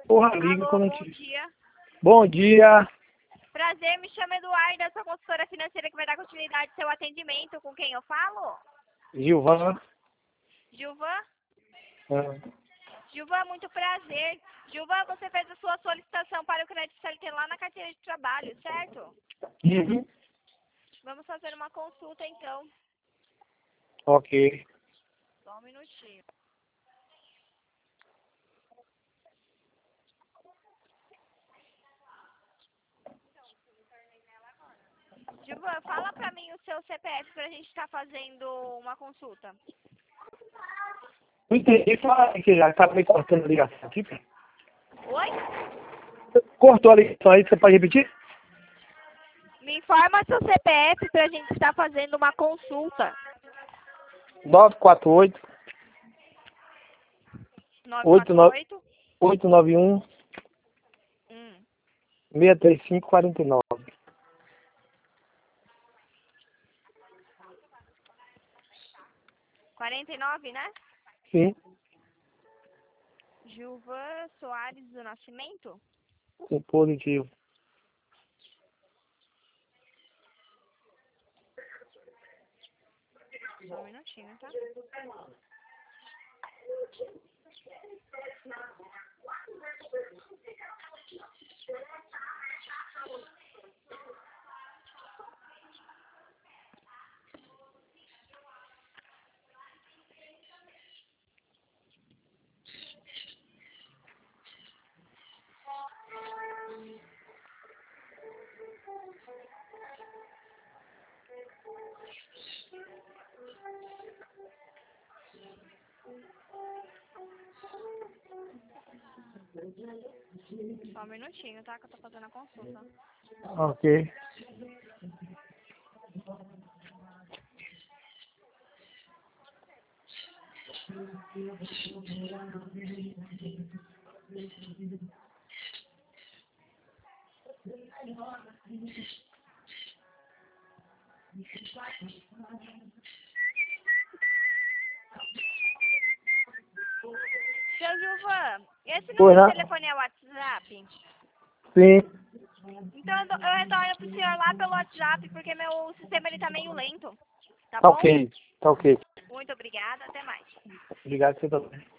Porra, liga Alô, quando bom te... dia. Bom dia. Prazer, me chamo Eduarda, sou consultora financeira que vai dar continuidade ao seu atendimento. Com quem eu falo? Gilvan. Gilvan? Ah, Gilvan, muito prazer. Gilvan, você fez a sua solicitação para o crédito CLT lá na carteira de trabalho, certo? uhum. Vamos fazer uma consulta então. Ok. Só um minutinho. Gilvan, fala pra mim o seu CPF pra gente estar fazendo uma consulta. Não entendi, fala aí que já tá me cortando a ligação aqui. Oi? Cortou a ligação aí, você pode repetir? Me informa seu CPF pra gente estar fazendo uma consulta. 948 948 891 63549. 49, né? Sim, Gilvan Soares do Nascimento? sim, positivo. Só um minutinho, tá? Só um minutinho, tá? Que eu tô fazendo a consulta. Ok. Seu Gilvan, esse Pois número não? de telefone é o WhatsApp? Sim. Então eu retorno pro senhor lá pelo WhatsApp, porque meu sistema ele tá meio lento. Tá Tá bom? ok. Tá ok. Muito obrigada, até mais. Obrigado, você também.